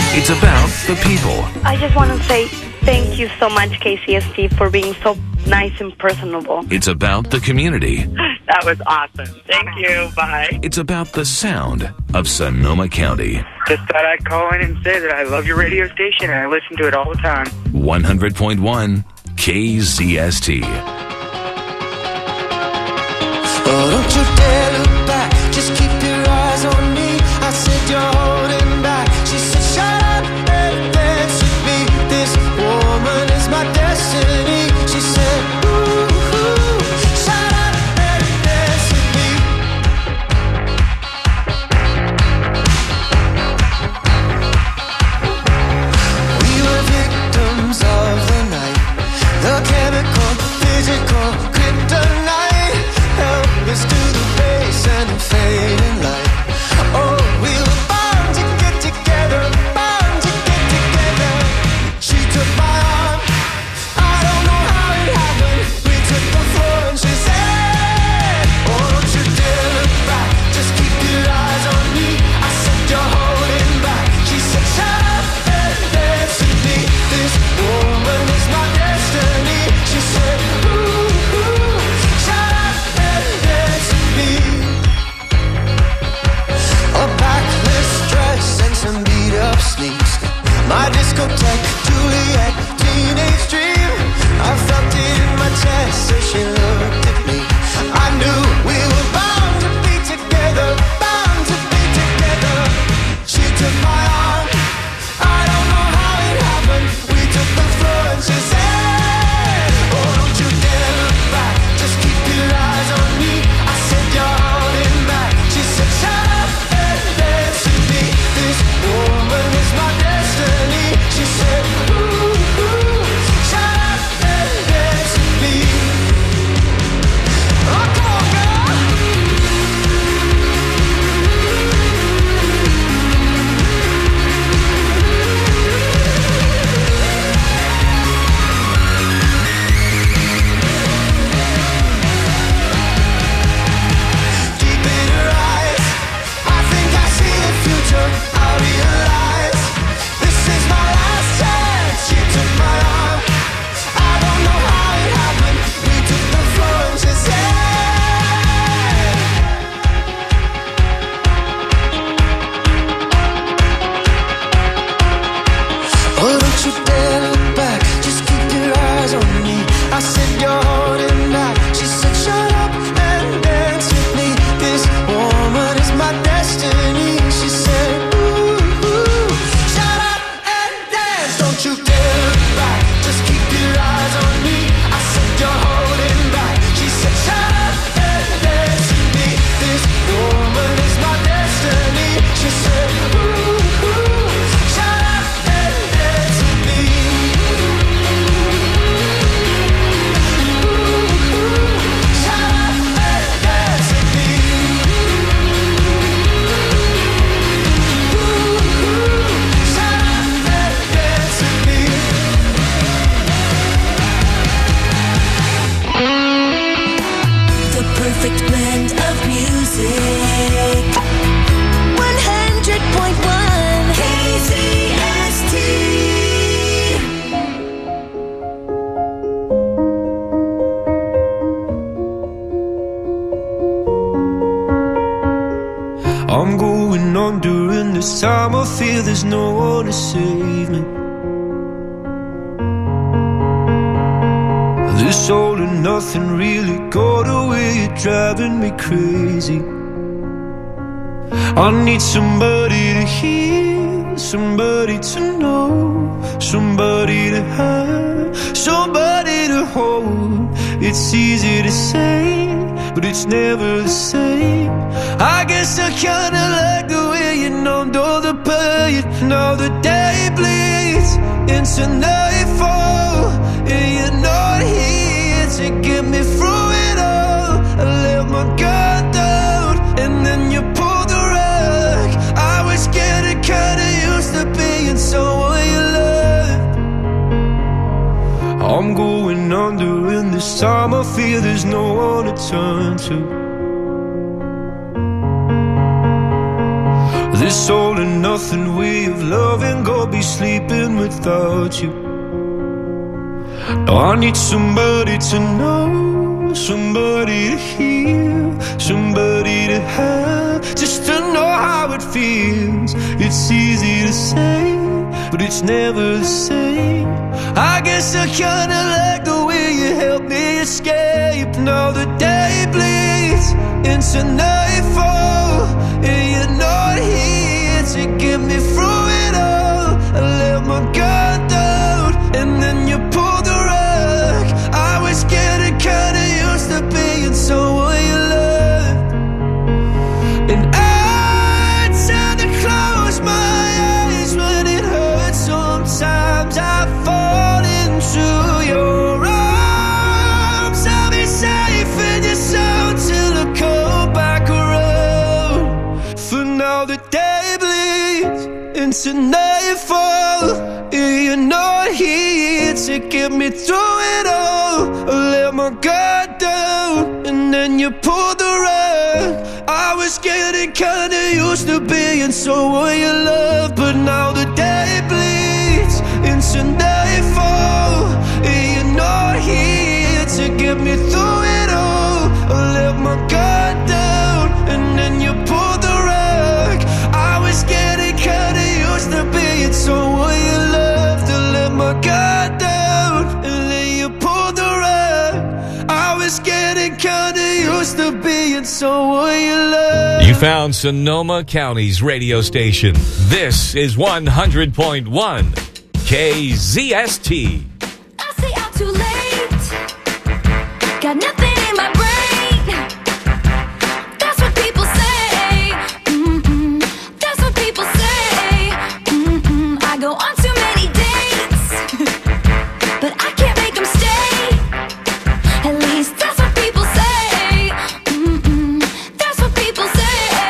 It's about the people. I just want to say thank you so much, KCST, for being so nice and personable. It's about the community. That was awesome. Thank you. Bye. It's about the sound of Sonoma County. Just thought I'd call in and say that I love your radio station and I listen to it all the time. 100.1 KZST. Oh, don't you dare look back. Just keep your eyes on me. I said you're holding back. She said shut up and dance with me. This woman is my destiny. She said ooh, shut up and dance with me. We were victims of the night. The chemical, physical, kryptonite. Help us to the base and the fading light. Oh, we were bound to get together, bound to get together. She took my arm, I don't know how it happened. We took the floor and she said, oh, don't you dare look back. Just keep your eyes on me. I said you're holding back. She said shut up and dance with me. This woman is my destiny. She said ooh, shut up and dance with me. A backless dress and some beat up sneaks. My discotheque, Juliet, teenage dream. I felt it in my chest as she looked at me. I knew we were bound to be together, bound to be together. She took my arm, I don't know how it happened. We took the floor and she said, oh, don't you dare look back. Just keep your eyes on me. I said you're holding back. She said shut up and dance with me. This woman is my destiny. She said ooh, shut up and dance with me. Oh, come on, girl. Deep in her eyes, I think I see the future. I realize this is my last chance. She took my arm, I don't know how it happened. We took the floor and she said, oh, don't you dare look back. Just keep your eyes on me. I said you're holding back. She said shut up and dance with me. This woman is my destiny. She said ooh, shut up and dance. Don't you dare look back. Just keep your eyes on me. I said you're holding back. She said shut up and dance with me. This woman is my destiny. She said ooh, shut up and dance with me. Shut up and dance with me. Shut up and dance with me. The perfect blend of music. 100.1 KZST. I'm going on during this time. I feel there's no one to save me. This all and nothing really got away. You're driving me crazy. I need somebody to hear, somebody to know, somebody to have, somebody to hold. It's easy to say, but it's never the same. I guess I kinda like the way you numbed all the pain. Now the day bleeds into nightfall, and you're not here to get me through it all. I let my guard down, and then you pulled the rug. I was getting kinda used to being someone you loved. I'm going under, and this time I feel there's no one to turn to. This all and nothing way of loving, go be sleeping without you. Now I need somebody to know, somebody to hear, somebody to have, just to know how it feels. It's easy to say, but it's never the same. I guess I kinda like the way you help me escape. Now the day bleeds into nightfall, and you're not here to get me through it all. I let my guard down, and then you pulled the rug. I was getting kinda used to being someone you loved, and I tend to close my eyes when it hurts. Sometimes I fall into your arms. I'll be safe in your sound till I come back around. For now the day bleeds into nightfall, and you're not here to get me through it all. I let my guard down, and then you pulled the rug. I was getting kinda used to being someone you love, but now the day bleeds into nightfall, and you're not here to get me through it all. I let my guard down, and then you pulled the rug. I was getting kinda used to being someone you loved. I let my guard down, and then you pulled the rug. I was getting kinda used to being someone you loved. You found Sonoma County's radio station. This is 100.1 KZST. I say I'm too late. Got nothing in my brain. That's what people say. That's what people say. I go on too many dates, but I can't make them stay. At least that's what people say. That's what people say.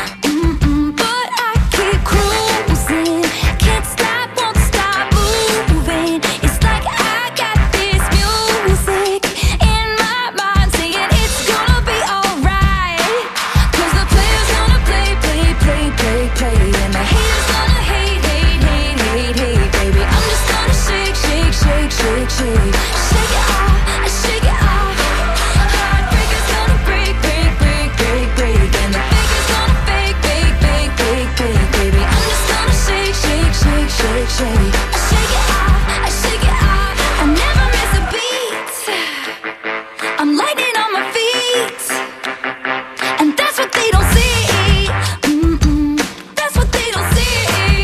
But I keep cruising, can't stop, won't stop moving. It's like I got this music in my mind saying it's gonna be alright. 'Cause the player's gonna play, play, play, play, play, and the haters gonna hate, hate, hate, hate, hate, baby. I'm just gonna shake, shake, shake, shake, shake, shake it off, shake it off. Heartbreaker's gonna break, break, break, break, break, and the faker's gonna fake, fake, fake, fake, fake, baby. I'm just gonna shake, shake, shake, shake, shake, shake it off, shake it off. I never miss a beat. I'm lightning on my feet, and that's what they don't see. That's what they don't see.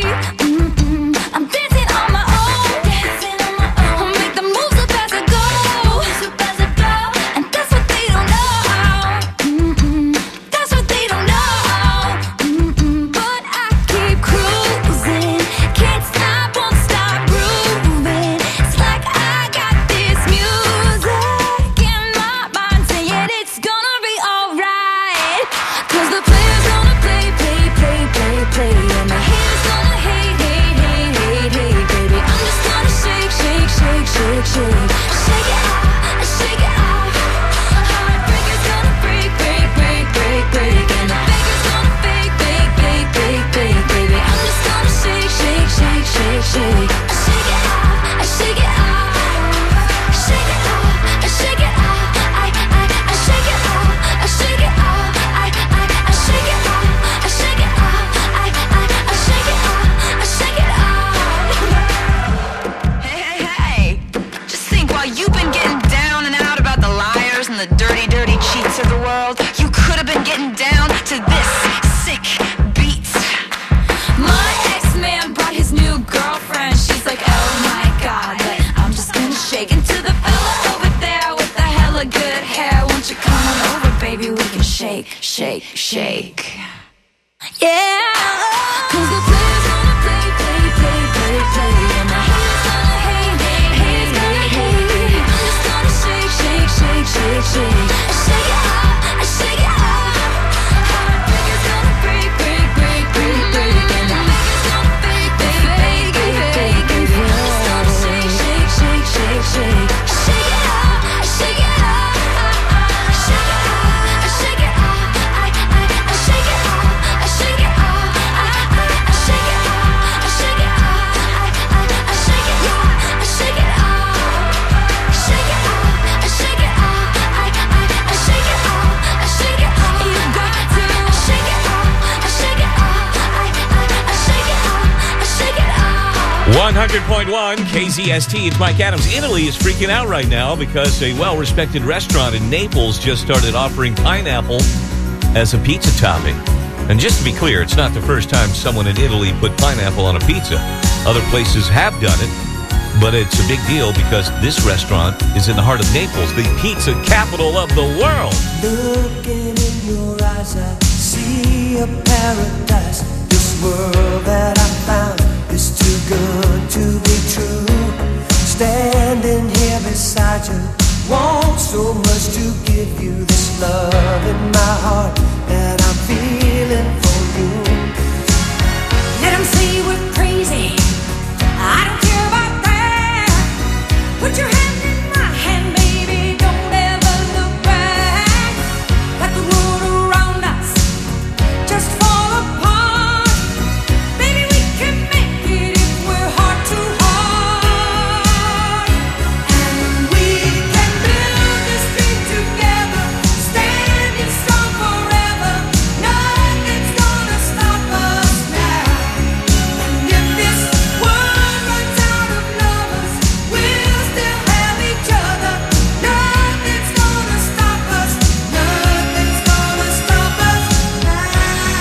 I'm dancing on my own, dancing on my own. I'll make the moves up as I go, and that's what they don't know. That's what they don't know. But I keep cruising, can't stop, won't stop grooving. It's like I got this music in my mind saying it's gonna be alright. 'Cause the player's gonna play, play, play, play, play, and the haters gonna hate, hate, hate, hate, hate, baby. I'm just gonna shake, shake, shake, shake, shake, shake it off, shake it off. Heartbreaker's gonna break, break, break, break, break, and the faker's gonna fake, fake, fake, fake, fake, baby. I'm just gonna shake, shake, shake, shake, shake, shake it off, shake it off, shake it off, shake it off. I shake it off, shake it off. I shake it off, shake it off. I shake it off, shake it off. Hey, just think while you've been getting down and out about the liars and the dirty, dirty cheats of the world, you could have been getting down to this sick beat. My ex-man brought his new girlfriend. She's like, oh my god, but I'm just gonna shake into the fella over there with the hella good hair. Won't you come on over, baby? We can shake, shake, shake. Yeah. 'Cause the player's gonna play, play, play, play, play, and the haters gonna hate, hate, hate, hate, hate. I'm just gonna shake, shake, shake, shake, shake, shake it off, shake it off. Heartbreaker's gonna break, break, break, break, break, and the faker's gonna fake, fake, fake, fake, fake, baby. I'm just gonna shake, shake, shake, shake, shake, shake it off, shake it off, shake it off, shake it off. I shake it off, shake it off. 100.1 KZST. It's Mike Adams. Italy is freaking out right now because a well-respected restaurant in Naples just started offering pineapple as a pizza topping. And just to be clear, it's not the first time someone in Italy put pineapple on a pizza. Other places have done it, but it's a big deal because this restaurant is in the heart of Naples, the pizza capital of the world. Looking in your eyes, I see a paradise. This world that I found is too good to be true. Standing here beside you, want so much to give you this love in my heart that I'm feeling for you. Let 'em say we're crazy. I don't care about that. Put your hand in my hand, baby. Don't ever look back. Let the world around us just fall apart. Baby, we can make it if we're heart to heart. And we can build this dream together, standing strong forever. Nothing's gonna stop us now. And if this world runs out of lovers, we'll still have each other. Nothing's gonna stop us. Nothing's gonna stop us now.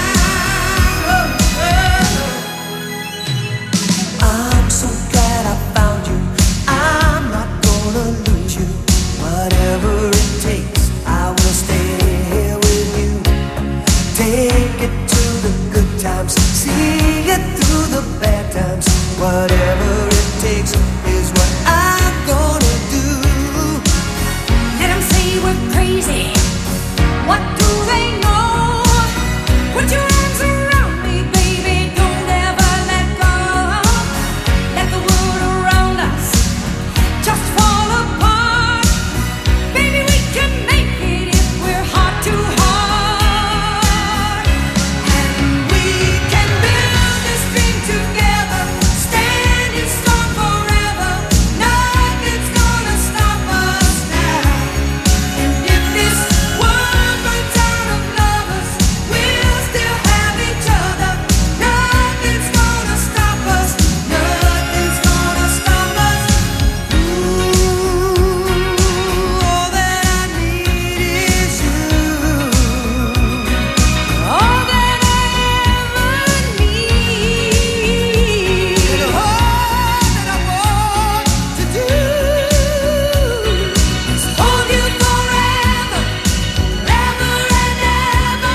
I'm so glad I found you. I'm not gonna lose you. Whatever it takes, I will stay here with you. Take it to the good times, see it through the bad times. Whatever it takes is what I'm gonna do. Let 'em say we're crazy. What do they know? Put your arms around me, baby. Don't ever let go. Let the world around us just fall apart. Baby, we can make it if we're heart to heart. And we can build this dream together, standing strong forever. Nothing's gonna stop us now. And if this world runs out of lovers, we'll still have each other. Nothing's gonna stop us. Nothing's gonna stop us. Ooh, all that I need is you. All that I ever need. And all that I want to do is hold you forever, forever and ever.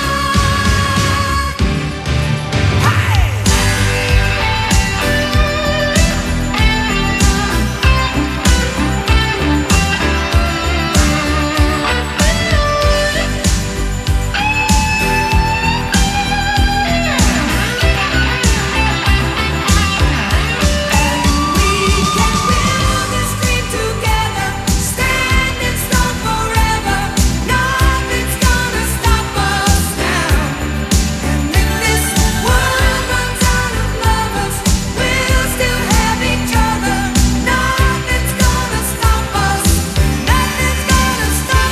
We can build this dream together, standing strong forever. Nothing's gonna stop us now. And if this world runs out of lovers, we'll still have each other. Nothing's gonna stop us. Nothing's gonna stop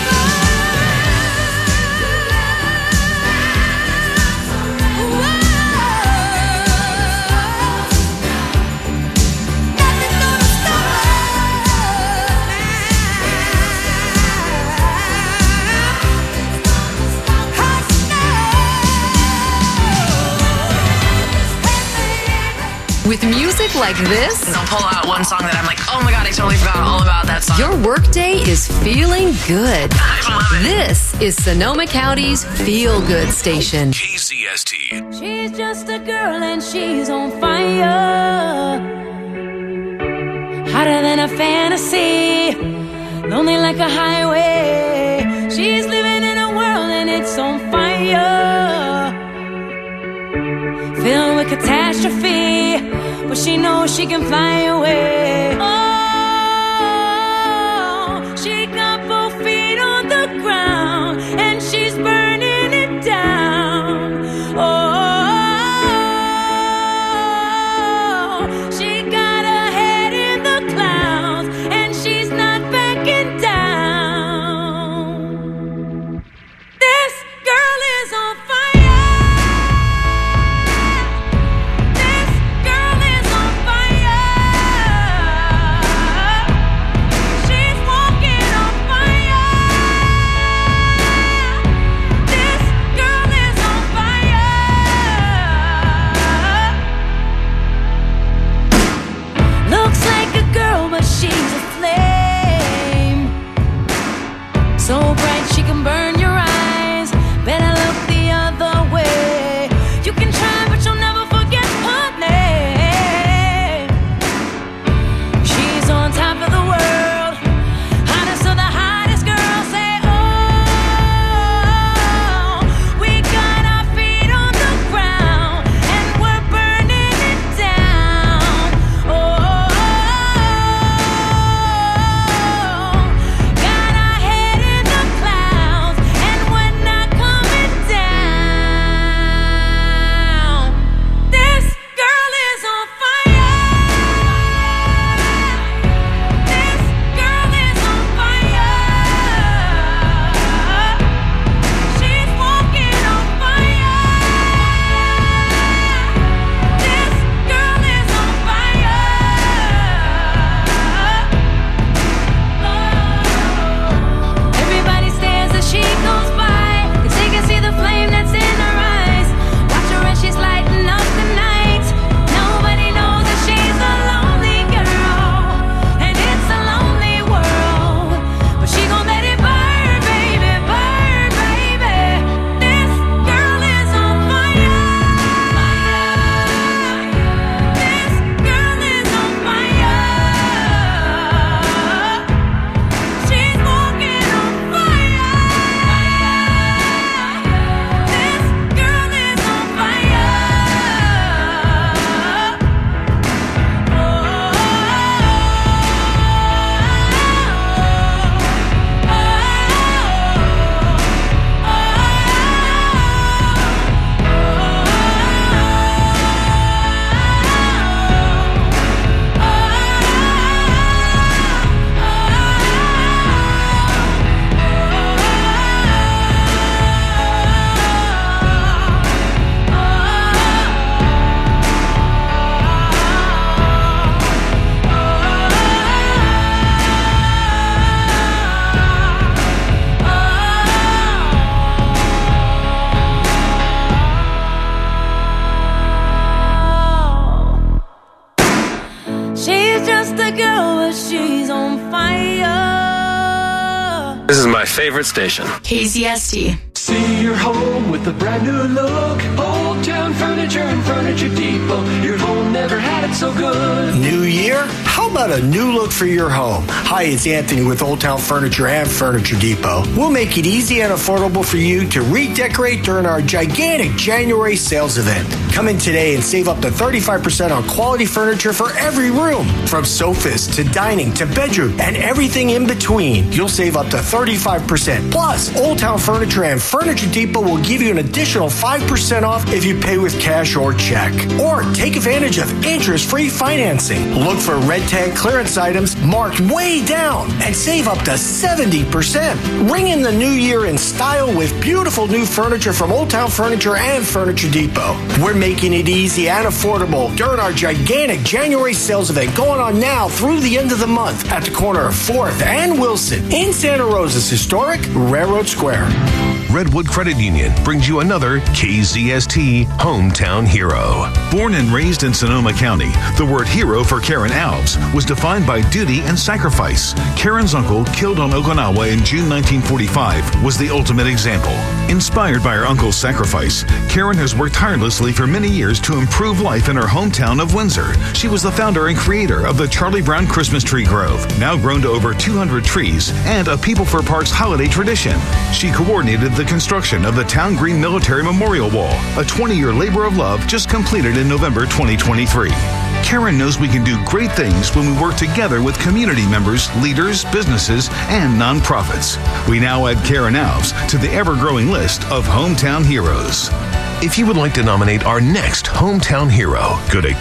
With music like this, I'll pull out one song that I'm like, oh my god, I totally forgot all about that song. your workday is feeling good. I love it. This is Sonoma County's Feel Good Station. KZST. She's just a girl and she's on fire. Hotter than a fantasy, lonely like a highway. She's living in a world and it's on fire, filled with catastrophe, but she knows she can fly away. Oh, she got both feet on the ground and she's burning it down. Oh, she got her head in the clouds and she's not backing down. This girl is on fire. This girl is on fire. just a girl, but she's on fire. This is my favorite station. KZST. See your home with a brand new look. Old Town Furniture and Furniture Depot. Your home never had it so good. New year? How about a new look for your home? Hi, it's Anthony with Old Town Furniture and Furniture Depot. We'll make it easy and affordable for you to redecorate during our gigantic January sales event. Come in today and save up to 35% on quality furniture for every room. From sofas to dining to bedroom and everything in between. You'll save up to 35%. Plus, Old Town Furniture and Furniture Depot will give you an additional 5% off if you pay with cash or check. Or take advantage of interest-free financing. Look for red tag clearance items marked way down and save up to 70%. Ring in the new year in style with beautiful new furniture from Old Town Furniture and Furniture Depot. We're making it easy and affordable during our gigantic January sales event going on now through the end of the month at the corner of 4th and Wilson in Santa Rosa's historic Railroad Square. Redwood Credit Union brings you another KZST Hometown Hero. Born and raised in Sonoma County, the word hero for Karen Alves was defined by duty and sacrifice. Karen's uncle, killed on Okinawa in June 1945, was the ultimate example. Inspired by her uncle's sacrifice, Karen has worked tirelessly for many years to improve life in her hometown of Windsor. She was the founder and creator of the Charlie Brown Christmas Tree Grove, now grown to over 200 trees, and a People for Parks holiday tradition. She coordinated the construction of the Town Green Military Memorial Wall, a 20-year labor of love just completed in November 2023. Karen knows we can do great things when we work together with community members, leaders, businesses, and nonprofits. We now add Karen Alves to the ever-growing list of Hometown Heroes. If you would like to nominate our next Hometown Hero, go to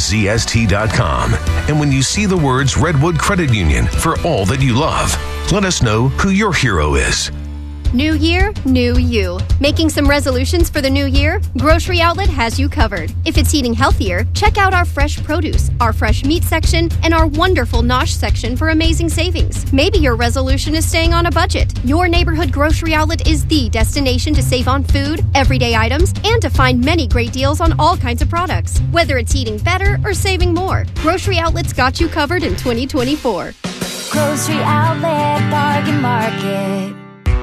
KZST.com. And when you see the words Redwood Credit Union for all that you love, let us know who your hero is. New year, new you. Making some resolutions for the new year? Grocery Outlet has you covered. If it's eating healthier, check out our fresh produce, our fresh meat section, and our wonderful Nosh section for amazing savings. Maybe your resolution is staying on a budget. Your neighborhood Grocery Outlet is the destination to save on food, everyday items, and to find many great deals on all kinds of products. Whether it's eating better or saving more, Grocery Outlet's got you covered in 2024. Grocery Outlet Bargain Market.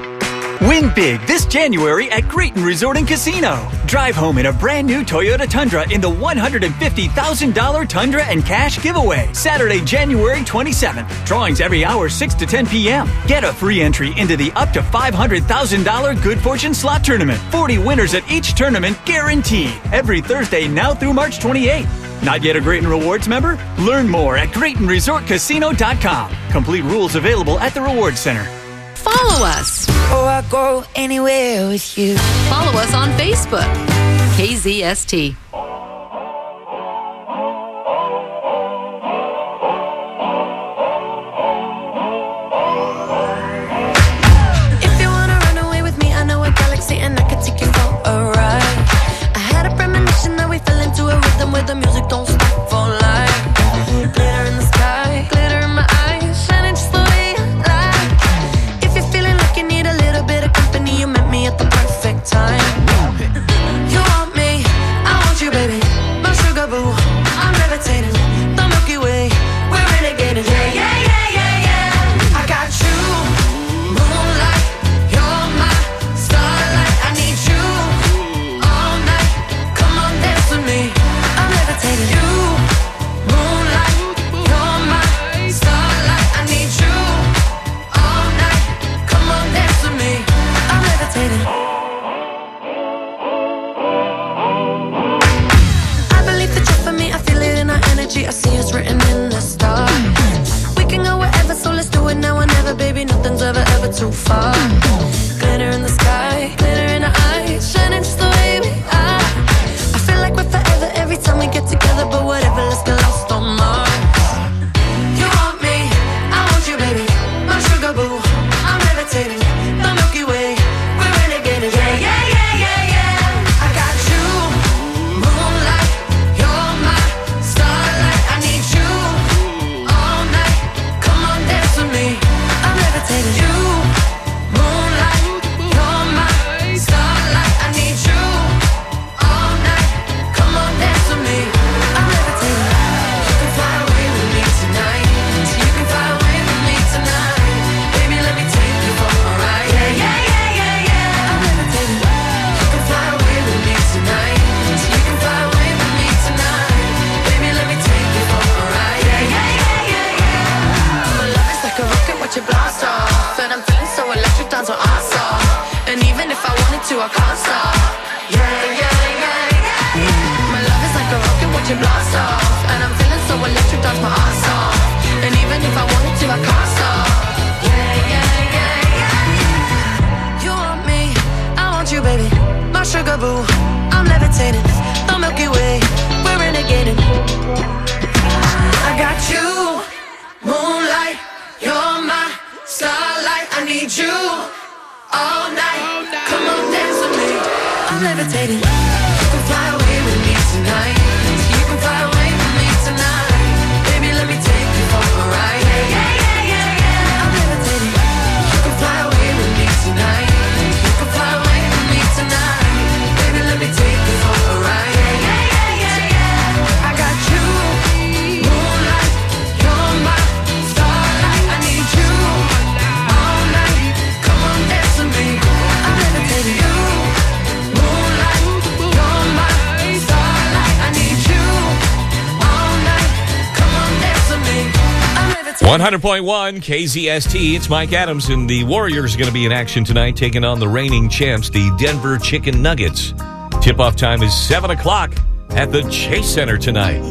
Win big this January at Grayton Resort and Casino. Drive home in a brand new Toyota Tundra in the $150,000 Tundra and Cash giveaway. Saturday, January 27th. Drawings every hour 6 to 10 p.m. Get a free entry into the up to $500,000 Good Fortune Slot Tournament. 40 winners at each tournament guaranteed. Every Thursday now through March 28th. Not yet a Grayton Rewards member? Learn more at GraytonResortCasino.com. Complete rules available at the Rewards Center. Follow us. Oh, I go anywhere with you. Follow us on Facebook. KZST. If you wanna run away with me, I know a galaxy and I can take you for a ride. I had a premonition that we fell into a rhythm where the music don't stop for life. Glitter in the sky, glitter in my eyes, shining just the way I like. If you're feeling like you need a little bit of company, you met me at the perfect time. You want me, I want you, baby. I can't stop. Yeah, yeah, yeah. My love is like a rocket watching blast off, and I'm feeling so electric, that's my ass off. And even if I wanted to, I can't stop. Yeah, yeah, yeah, yeah. You want me, I want you, baby. My sugar boo, I'm levitating. The Milky Way, we're renegading. I got you, moonlight, you're my starlight. I need you all night. Come on, dance with me. I'm levitating. You can fly away with me tonight. You can fly away with me tonight. Baby, let me take you for a ride. Yeah, yeah, yeah, yeah, yeah. I'm levitating. You can fly away with me tonight. You can fly away with me tonight. Baby, let me take you for a ride. Yeah, yeah, yeah, yeah, yeah. I got you, moonlight, you're my starlight. I need you all night. Come on, dance with me. I'm levitating. You, moonlight, you're my starlight. I need you all night. Come on, dance with me. I'm levitating. 100.1 KZST. It's Mike Adams, and the Warriors are going to be in action tonight, taking on the reigning champs, the Denver Chicken Nuggets. Tip-off time is 7 o'clock at the Chase Center tonight.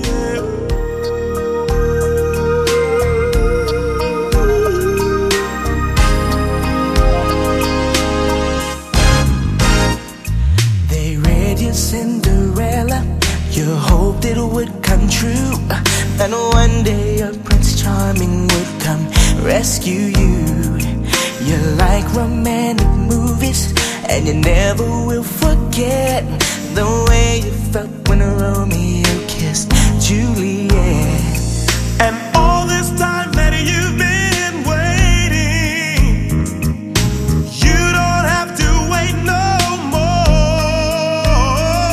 They read your Cinderella. You hoped it would come true. And one day a Prince Charming would come rescue you. You like romantic movies, and you never will forget the way you felt when Romeo kissed Juliet. And all this time that you've been waiting, you don't have to wait no more.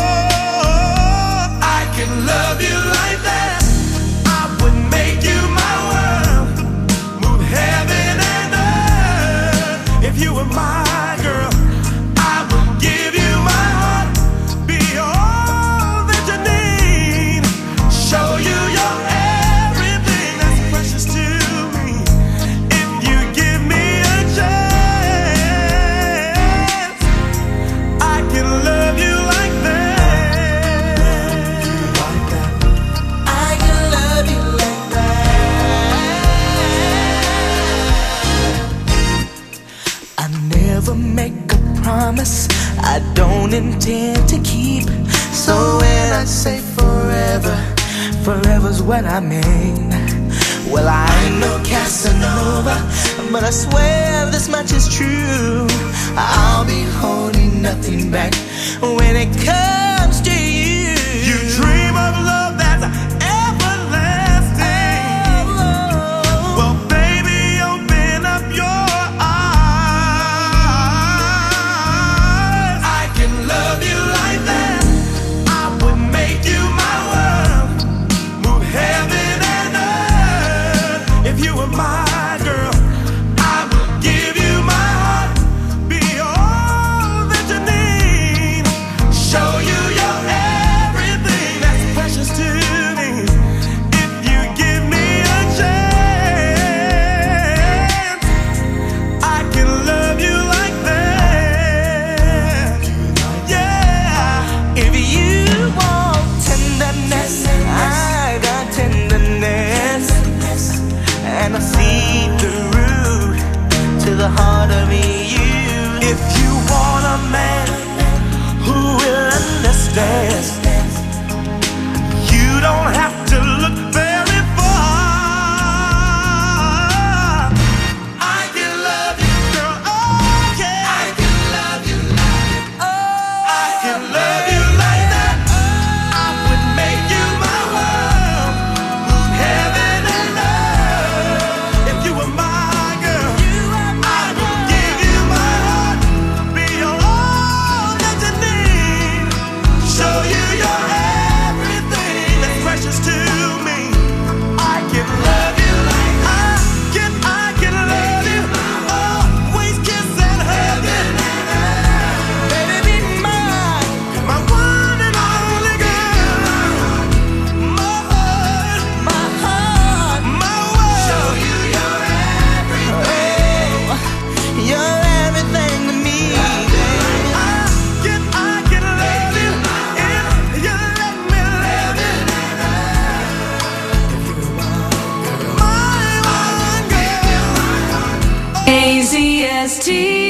I can love you like that. I would make you my world, move heaven and earth. If you were my girl, I would give you my heart, be all that you need, show you your everything that's precious to me. If you give me a chance, I can love you like that. I can love you like that. I never make a promise I don't intend to keep. So when I say forever, forever's what I mean. Well, I ain't no Casanova, but I swear this much is true. I'll be holding nothing back when it comes to you. You dream of love that's everlasting. Well, baby, open up your eyes. I can love you like that. I would make you my world, move heaven and earth. If you were my girl, I would give you my heart, be all that you need, show you your everything that's precious to me. If you give me a chance, I can love you like that. Yeah. If you want tenderness, I got tenderness, and I see through to the heart of you. If you want a man who will understand, you don't have to look very far. I can love you, girl. Oh, yeah. I can love you like it. Oh, I can love you like that. I would make you my world, move heaven and earth. If you were my girl, I would give you KZST.